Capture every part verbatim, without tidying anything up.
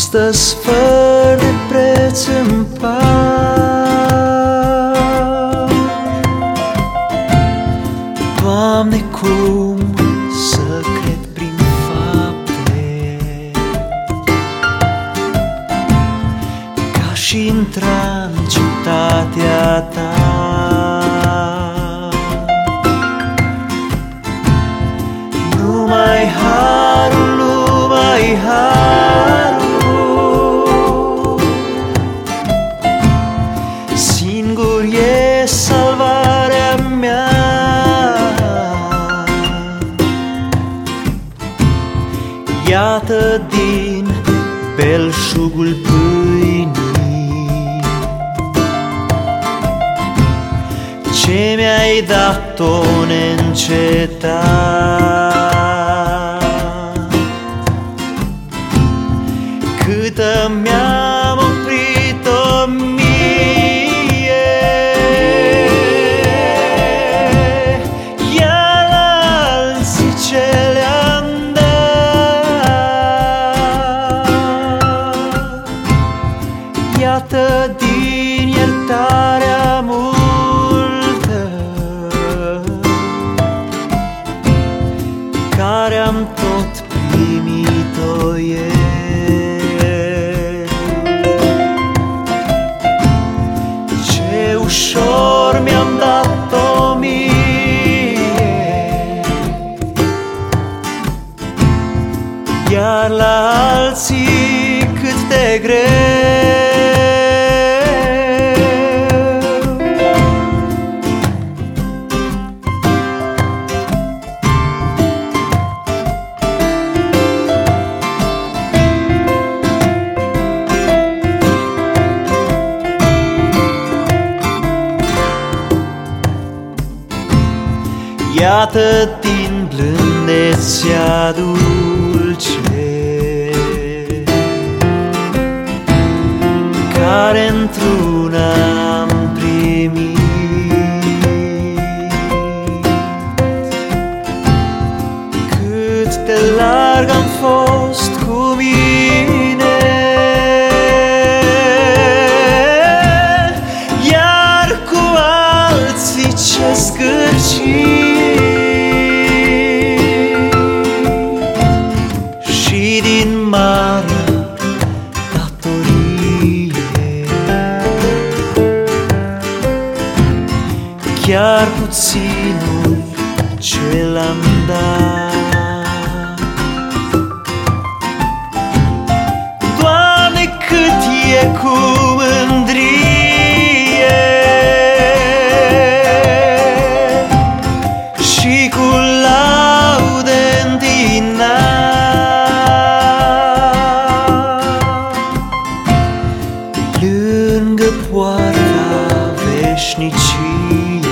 Astăzi fără de preț îmi par, Doamne, cum să cred prin fapte că aș intra în cetatea Ta. Numai harul, numai harul, singur e salvarea mea. Iată din belșugul pâinii ce mi-ai dat-o neîncetat, câtă mi-am oprit-o mie, iar la alții ce le-am dat. Iată din iertarea multă care am tot primit-o ieri. Ce ușor mi-am dat-o mie, iar la alții cât de greu. Iată din blândețea dulce care într-una am primit, cât de larg am fost cu mine, iar cu alții ce scârci. Și din marea datorie chiar puținul ce l-am dat. Doamne, cât e cu mândrie și cu laude întinat, lângă poarta veșniciei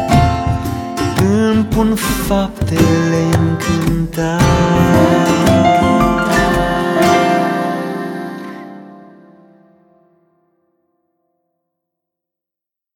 îmi pun faptele în cântat.